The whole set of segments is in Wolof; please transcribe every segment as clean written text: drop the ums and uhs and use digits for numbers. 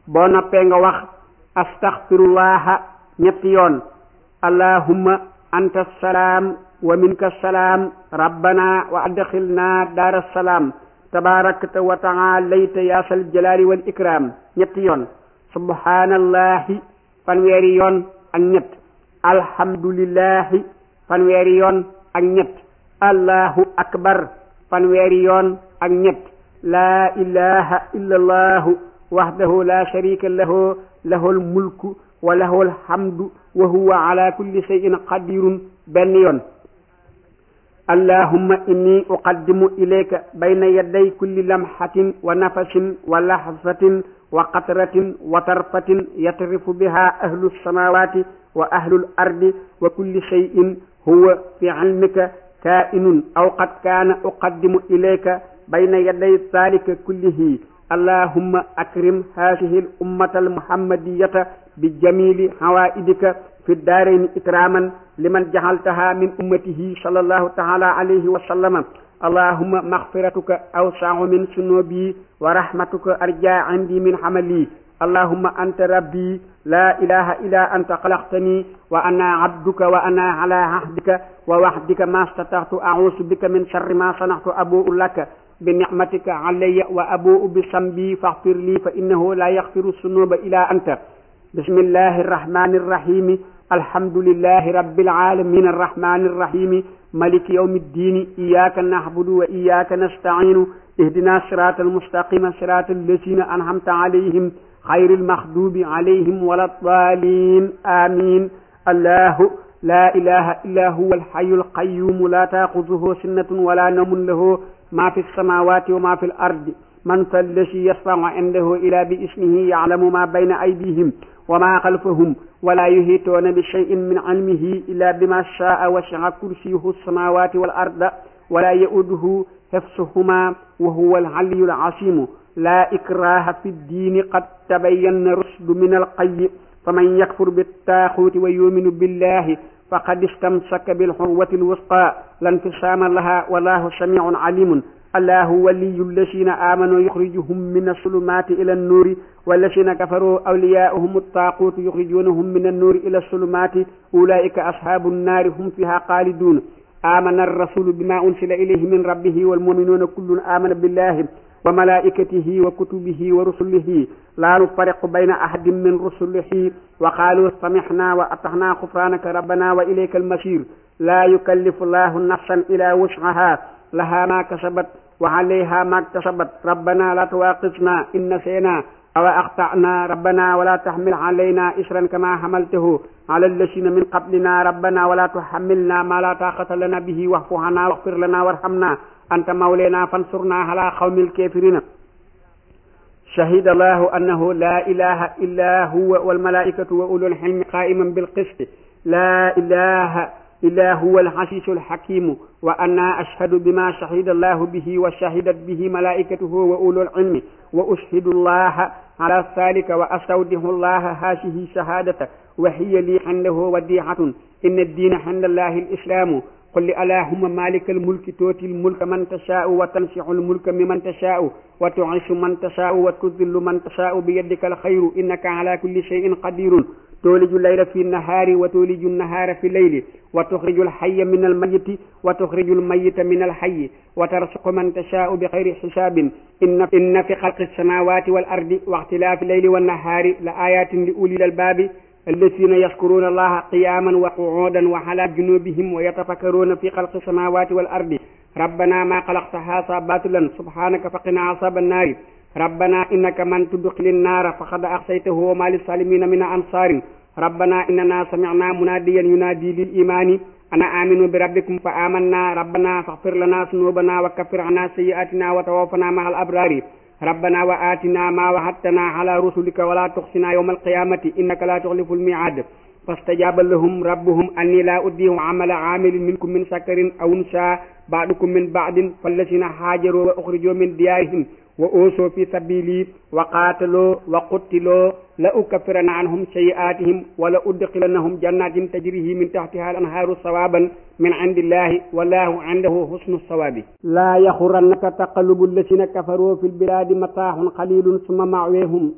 boo noppee nga wax astaghfirullaha ñetti yoon allahumma anta salaam wa minka salaam rabbana wa adkhilna daara salaam tabaarakta wa ta'aalayta yaa sal jalaali wal ikraam ñetti yoon subhaanallahi fanweeri yoon ak ñett alhamdulillahi fanweeri yoon ak ñett allahu akbar fanweeri yoon ak ñett laa ilaha illa allahu wahdahu la sharika lahu lahul mulku wa lahul hamdu wa huwa ala kulli shay'in qadirun benn yoon allahumma inni uqaddimu ilayka bayna yaday kulli lamhatin wa nafasin wa lahzatin wa qatratin wa tarfatin yatrifu biha ahlu samawati wa ahlu al-ardi wa kulli shay'in huwa fi ilmika kaa'inun aw qad kaana uqaddimu ilayka bayna yaday dhalika kullihi allahumma akrim hadhihi al-ummata al-muhammadiyata bi jamili hawaidika fi daarayni ikraman liman jahaltaha min ummatihi sallallahu ta'ala alayhi wa sallama allahumma maghfiratuka awsa'u min sunubi wa rahmatuka arja 'indi min hamali allahumma anta rabbi la ilaha illa anta khalaqtani wa ana 'abduka wa ana 'ala 'ahdika wa wahdika ma istata'tu a'udhu bika min sharri ma sana'tu abu'u laka bi ni'matika 'alayya wa abu'u bi dhanbi faghfir li fa innahu la yaghfiru dhunuba illa anta bismillahir rahmanir rahim alhamdulillahi rabbil alamin arrahmanir rahim maliki yawmiddin iyyaka na'budu wa iyyaka nasta'in ihdina siratal mustaqima siratal ladzina an'amta 'alayhim ghayril maghdubi 'alayhim waladdallin amin allahu la ilaha illa huwal hayyul qayyum la ta'khudhuhu sinatun wa la nawmun lahu ma fis samawati wa ma fil ardi man zal ladhi yashfa'u 'indahu illa bi ismihi ya'lamu ma bayna aydihim wa ma khalfahum wa la yuhituna bi shay'in min 'ilmihi illa bima sha'a wa wasi'a kursiyyuhu as-samawati wal arda wa la ya'uduhu hifdhuhuma wa huwal 'aliyyul 'azim la ikraha fid din qad tabayyana rushdu min al-ghayy faman yakfur bit-taghuti wa yu'minu billahi faqad istamsaka bil 'urwatil wusqa la infisama laha wallahu sami'un 'alimun allahu waliyyu alladhina amanu yukhrijuhum minas sulumati ila an-nuri walladhina kafaru awliya'uhum at-taghut yukhrijunahum minan nuri ila as-sulumati ulaika ashabun nari hum fiha khalidun amana ar-rasulu bima unzila ilayhi min rabbihi wal mu'minuna kullun amana billahi wa malaikatihi wa kutubihi wa rusulihi la nufarriqu bayna ahadin min rusulihi wa qalu sami'na wa ata'na ghufranaka rabbana wa ilaykal masir la yukallifu Allahu nafsan illa wus'aha laha ma kasabat wa 'alayha ma iktasabat rabbana la tu'akhidhna in nasina aw akhta'na rabbana wa la tahmil 'alayna isran kama hamaltahu 'ala alladhina min qablina rabbana wa la tuhammilna ma la taqata lana bihi wa'fu 'anna waghfir lana warhamna anta mawlana fansurna 'ala qawmil kafirin shahida Allahu annahu la ilaha illa huwa wal malaikatu wa ulul ilmi qa'iman bil qist la ilaha إلا هو العزيز الحكيم وأنا أشهد بما شهد الله به وشهدت به ملائكته وأولو العلم وأشهد الله على ذلك وأستودع الله هذه شهادة وهي لي عنده وديعة إن الدين عند الله الإسلام قل اللهم مالك الملك تؤتي الملك من تشاء وتنزع الملك ممن تشاء وتعز من تشاء وتذل من تشاء بيدك الخير إنك على كل شيء قدير تولج الليل في النهار وتولج النهار في الليل وتخرج الحي من الميت وتخرج الميت من الحي وترزق من تشاء بغير حساب إن في خلق السماوات والأرض واختلاف الليل والنهار لآيات لأولي الألباب الذين يذكرون الله قياما وقعودا وعلى جنوبهم ويتفكرون في خلق السماوات والأرض ربنا ما خلقت هذا باطلا سبحانك فقنا عذاب النار ربنا إنك من تدخل النار فقد أخزيته وما للظالمين من أنصار ربنا إننا سمعنا مناديا ينادي للإيمان أنا آمن بربكم فآمنا ربنا فاغفر لنا ذنوبنا وكفر عنا سيئاتنا وتوفنا مع الأبرار ربنا وآتنا ما وعدتنا على رسلك ولا تخزنا يوم القيامة إنك لا تخلف الميعاد فاستجاب لهم ربهم أني لا أضيع عمل عامل منكم من ذكر أو أنثى بعضكم من بعض فالذين هاجروا وأخرجوا من ديارهم وأوصوا في سبيلي وقاتلوا وقتلوا لأكفرن عنهم سيئاتهم ولأدخلنهم جنات تجري من تحتها الأنهار ثوابا من عند الله والله عنده حسن الثواب لا يغرنك تقلب الذين كفروا في البلاد متاع قليل ثم مأواهم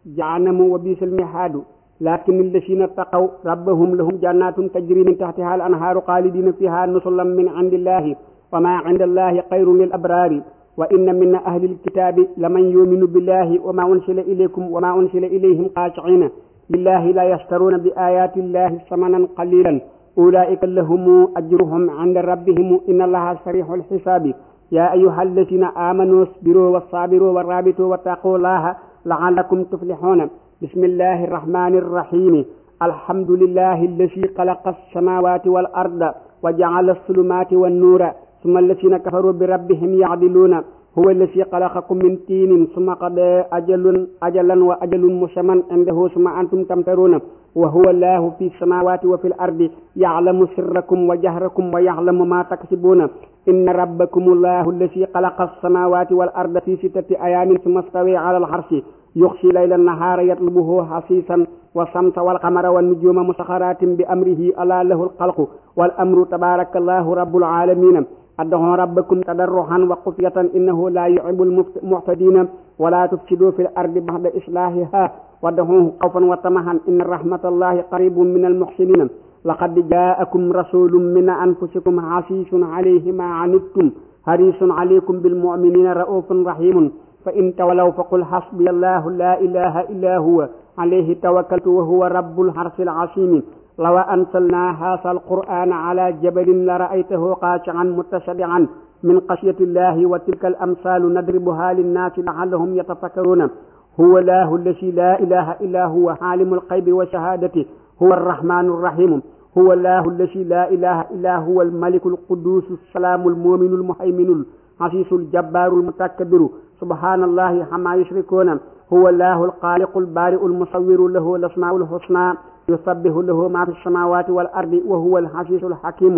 jahannamu wa biisal mihaadu lakin alladina taqaw rabbahum lahum jannatun tajri min tahtiha al anhaaru xaalidina fiha nusulan min indillahi wa ma inda allahi xayrun lil abrari wa inna min ahli alkitabi laman yuminu billahi wa ma unsila ilaykum wa ma unsila ilayhim xaashiina lillahi la yashtaruna bi ayati llahi samanan qalilan ulaika lahum ajruhum inda rabbihim inna allaha sarihul hisaabi ya ayyuha alladina amanu isbiru wassabiru warrabitu wattaqullaha la'allakum tuflihuna bismillahi irrahmani irrahimi alhamdulillahi alladi xalaqa alsamawati wal arda wa ja'ala as-sulumati wan nuura summa alladina kafaru bi rabbihim ya'diluuna huwa alladi xalaqakum min tiinin summa qadaa ajalan wa ajalun musamman indahu summa antum tamtaruuna wa huwa allahu fi samawati wa fil ardi ya'lamu sirrakum wa jahrakum wa ya'lamu ma taksibuuna inna rabbakum allahu alladi xalaqa as-samawati wal arda fi sittati ayaamin summa stawaa ala al-arshi yuxsi layla nahaara yatlubuhu hasiisan wa samsa wal qamara wan nujuuma musaxaraatin bi amrihi alaa lahu al-xalqu wal amru tabaaraka allahu rabbul aalamiina ad'uu rabbakum tadarru'an wa xufyatan innahu laa yuhibbul mu'tadiina wa laa tufsiduu fil ardi ba'da islaahihaa wad'uuhu xawfan wa tama'an inna rahmatallahi qariibun minal muhsiniina laqad jaa'akum rasuulun min anfusikum aziizun alayhi maa anittum hariisun alaykum bil mu'miniina ra'uufun rahiimun fa in tawallaw faqul hasbiya allahu laa ilaaha illaa huwa alayhi tawakkaltu wa huwa rabbul arshil aziim law anzalnaa haazal qur'aana alaa jabalin la ra'aytahu xaashi'an mutasaddi'an min xashyati llahi wa tilkal amsaalu nadribuhaa linnaasi la'allahum yatafakkaruuna huwa allahu allazii laa ilaaha illaa huwa aalimul ghaybi wa shahaadati huwa arrahmaanu rrahiim huwa allahu allazii laa ilaaha illaa huwa al-malikul qudduusu salaamul mu'minul muhayminul aziizul jabbaarul mutakabbiru subhaanallahi ammaa yushrikuuna huwa allahu al-xaaliqul baari'ul musawwiru lahu al-asmaa'ul husnaa yusabbihu lahu maa fi samaawaati wal ardi wa huwa al-aziizul hakiim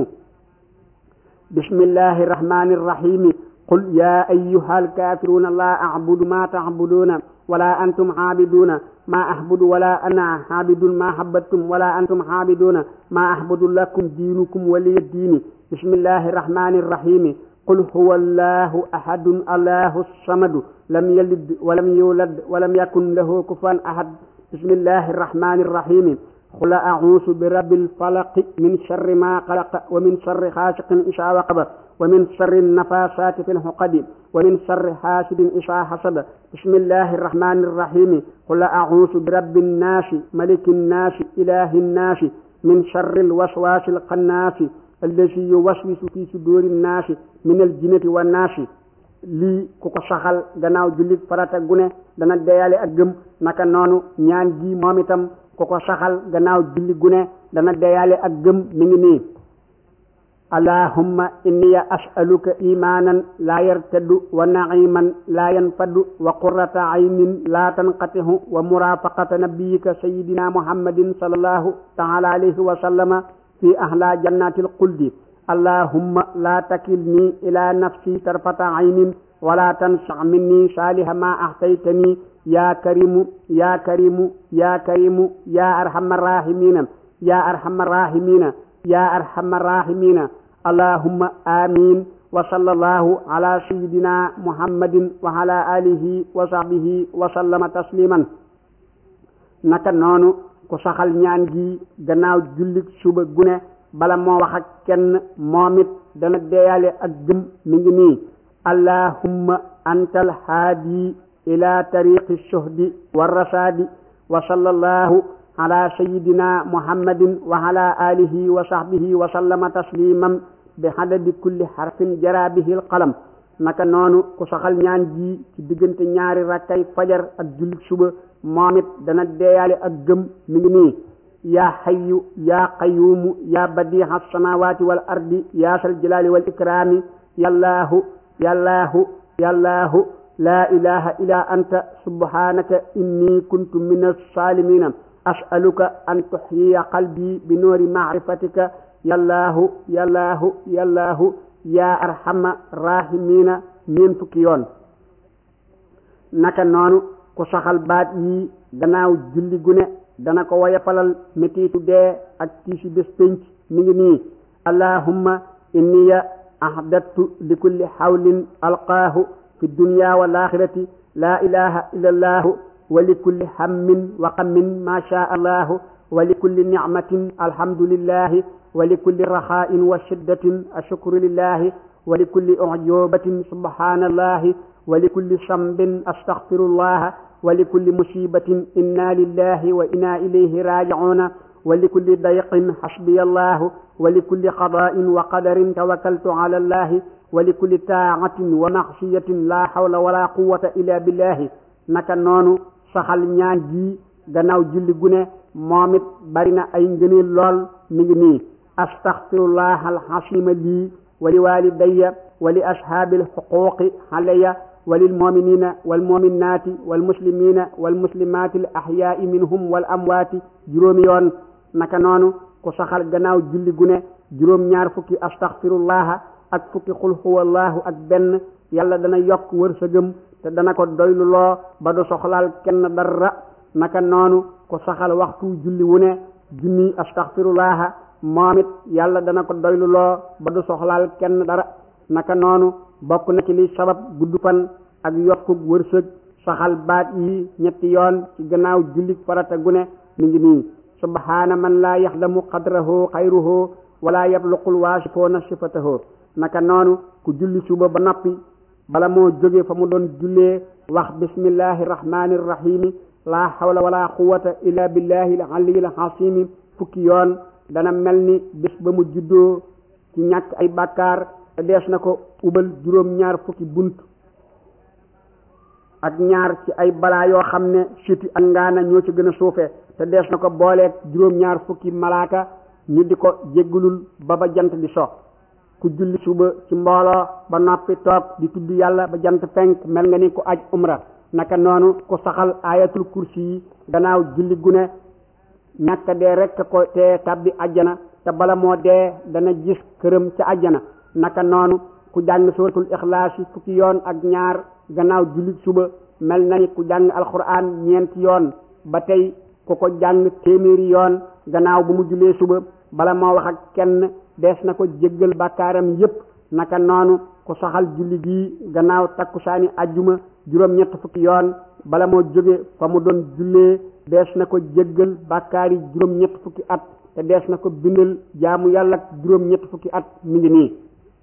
bismillahi rahmaani rahiim qul yaa ayyuhal kaafiruuna laa a'budu maa ta'buduuna wala antum aabiduuna maa a'budu wala ana aabidun maa abattum wala antum aabiduuna maa a'budu lakum diinukum waliya diini bismillahi rahmaani rahiim qul huwa allahu ahadun allahu samadu lam yalid walam yulad walam yakun lahu kufuwan ahad bismillahi rahmaani rahiim qul a'uuzu bi rabbil falaq min sharri maa xalaqa wa min sharri gaasiqin izaa waqab wa min sharri nafaasaati fil uqad wa min sharri haasidin izaa hasad bismillahi rahmaani rahiim qul a'uuzu bi rabbin naasi malikin naasi ilaahin naasi min sharril waswaasil xannaasi allazi yuwaswisu fi suduuri naasi minal jinnati wan naasi lii ku ko saxal gannaaw jullit farata gune dana deyaale ak gëm naka noonu ñaan gi moom itam ku ko saxal gannaaw julli gune dana deyaale ak gëm mi ngi nii allahumma inni as'aluka imaanan laa yartaddu wa na'iman laa yanfaddu wa qurrata aynin laa tanqati'u wa murafaqata nabiyyika sayyidina muhammadin sallallahu ta'ala alayhi wa sallama fi ahla jannatil xuldi allahumma laa takilni ila nafsi tarfata aynin wala tansa minni saaliha ma ahtaytani ya karimu ya karimu ya karimu ya arhamar rahimina ya arhamar rahimina ya arhamar rahimina allahumma amin wa sallallahu ala sayyidina muhammadin wa ala alihi wa sahbihi wa sallama tasliman naka noonu ku saxal ñaan gi gannaaw jullit suba gune bala moo wax ak kenn moom it dana deeyaale ak gëm mi ngi nii allahumma antal haadi ila tariqi shuhdi wa rasaadi wa sallallahu ala sayyidina muhammadin wa ala alihi wa sahbihi wa sallama tasliman bi hadadi kulli harfin jara bihi al qalam naka noonu ku saxal ñaan gi ci diggante ñaari rakkay fajar ak jullit suba moom it dana deeyaale ak gëm mi ngi nii yaa hayyu yaa qayyuumu yaa badii'a samaawaati wal ardi yaa sal jalaali wal ikraami yallaahu yallaahu yallaahu laa ilaaha illaa anta subhaanaka innii kuntu mina saalimiina as'aluka an tuhyiya qalbii bi nuuri ma'rifatika yallaahu yallaahu yallaahu yaa arhama raahimiina ñeent fukki yoon naka noonu ku saxal baat yi gannaaw julli gune dana ko woyofalal mettitu dee ak tiisi bés pénc mi ngi nii allahumma inniya ahdattu li kulli hawlin alqaahu fi dunya wal axirati laa ilaha illa allahu wa li kulli hammin wa qammin ma sha allahu wa li kulli nicmatin alhamdulillahi wa li kulli raxain wa shiddatin ashukru lillahi wa li kulli ujubatin subhanallahi wa li kulli sambin astaghfirullaha wa li kulli musibatin inna lillahi wa inna ilayhi raji'una wa li kulli dayqin hasbiyallahu wa li kulli qada'in wa qadarin tawakkaltu ala allahi wa li kulli taatin wa maxsiyatin la hawla wala quwwata illa billahi. naka noonu saxal ñaan gi gannaaw julli gune moom it bari na ay ngëneel lool mi ngi nii astaghfirullah alxasima lii wa li walidayya wa li ashaabil xuquqi alayya wa lil muminina wal muminaati wal muslimina wal muslimaati al ahyaai minhum wal amwaati juróomi yoon. naka noonu ku saxal gannaaw julli gune juróom ñaar fukki astaghfirullah ak fukki xul huwallahu ak benn yàlla dana yokk wërsëgam te dana ko doylu loo ba du soxlaal kenn dara. naka noonu ku saxal waxtu julli wu ne junni astaghfirullah moom it yàlla dana ko doylu loo ba du soxlaal kenn dara. naka noonu bokk na ci li sabab gudd fan ak yokkug wërsëg saxal baat yi ñetti yoon ci gannaaw julli farata gu ne mi ngi nii subhaana man laa yaxdamu qadrahu xayruhu wala yabluqul waasifoona sifatahu. naka noonu ku julli suba ba noppi bala moo jóge fa mu doon jullee wax bismillahi rahmani rahimi laa hawla wala quwwata illa billahi al aliyyil azim fukki yoon dana mel ni bis ba mu juddoo ci ñàkk ay bàkkaar te dees na ko ubal juróom ñaar fukki bunt ak ñaar ci ay balaa yoo xam ne siti ak ngaana ñoo ci gën a suufe te dees na ko booleeg juróom ñaar fukki malaaka ñu di ko jéggulul ba jant di so. ku julli suba ci mbooloo ba noppi toog di tudd yàlla ba jant penk mel nga ni ku aj umra. naka noonu ku saxal ayatul kursi yi gannaaw julli gune ñàkk dee rekk ko te tabbi ajjana te bala moo dee dana gis këram ca ajjana. naka noonu ku jàng suratul ixlaas yi fukki yoon ak ñaar gannaaw julli suba mel na ni ku jàng alquran ñeenti yoon. ba tey ku ko jàng téeméeri yoon gannaaw bu mu jullee suba bala moo wax ak kenn dees na ko jéggal bàkkaaram yépp. naka noonu ku saxal julli gi gannaaw takkusaani ajjuma juróom ñett fukki yoon bala moo jóge fa mu doon jullee dees na ko jéggal bàkkaari juróom ñett fukki at te dees na ko bindal jaamu yàlla juróom ñett fukki at mi ngi nii.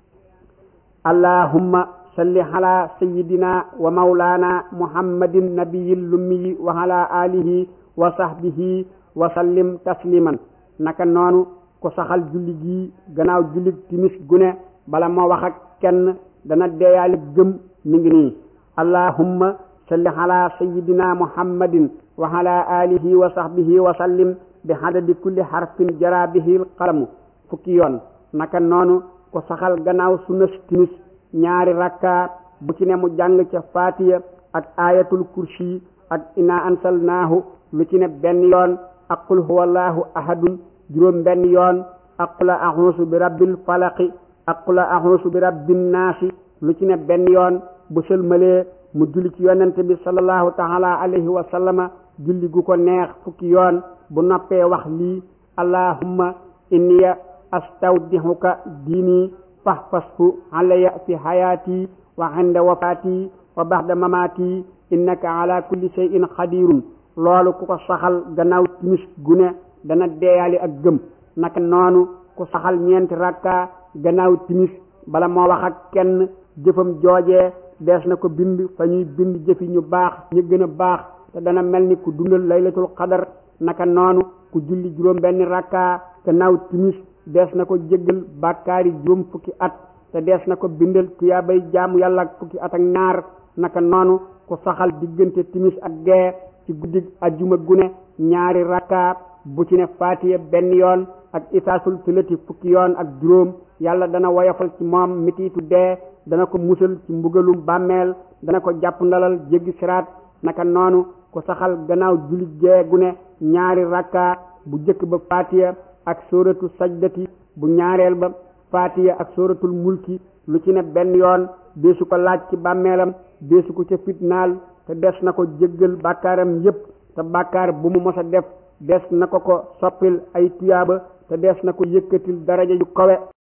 allahumma salli ala sayyidina wa mawlana muhammadin nabiyil lummiyi wa ala alihi wa sahbihi wa sallim tasliman. naka noonu ku saxal julli gi gannaaw julli timis gune bala moo wax ak kenn dana deeyaale gëm mi ngi nii allahumma salli ala sayyidina muhammadin wa ala alihi wa sahbihi wa sallim bi hadadi kulli harfin jara bihi qalamu fukki yoon. naka noonu ku saxal gannaaw sunna timis ñaari rakka bu ci ne mu jàng ca fatiha ak ayatul kursi ak inna ansalnaahu lu ci ne benn yoon ak qul huwallahu ahadun juróom benn yoon ak qul a'uuzu bi rabbil falaqi ak qul a'uuzu bi rabbin naasi lu ci ne benn yoon. bu sëlmalee mu julli ci yonente bi sallallahu taala alayhi wa sallama julli gu ko neex fukki yoon. bu noppee wax lii allahumma inniya astawdihuka diini fahfashu alayya fi hayati wa inda wafati wa ba'da mamati innaka ala kulli shay'in qadirun. loolu ku ko saxal gannaaw timis gune dana deeyaali ak gëm. naka noonu ku saxal ñeenti rakka gannaaw timis bala moo wax ak kenn jëfam joojee dees na ko bind fa ñuy bind jëfi ñu baax ñu gën a baax te dana mel ni ku dundal laylatul qadar. naka noonu ku julli juróom benn rakka gannaaw timis dees na ko jéggal bàkkaari juróom fukki at te dees na ko bindal tuyaabay jaamu yàlla ak fukki at ak ñaar. naka noonu ku saxal diggante timis ak gee ci guddig ajjuma gune ñaari rakka bu ci ne fatiha benn yoon ak itaasul filati fukki yoon ak juróom yàlla dana woyofal ci moom mitiitu dee dana ko musal ci mbugalum bàmmeel dana ko jàpp ndalal jéggi siraat. naka noonu ku saxal gannaaw julli gee gune ñaari rakka bu jëkk ba fatiha ak sóoratu sajdati bu ñaareel ba fatiha ak sóoratul mulki lu ci ne benn yoon deesu ko laaj ci bàmmeelam deesu ko ca fitnaal te des na ko jéggal bàkkaaram yépp te bàkkaar bu mu mos a def des na ko soppil ay tuyaaba te des na ko yëkkatil daraja yu kawe.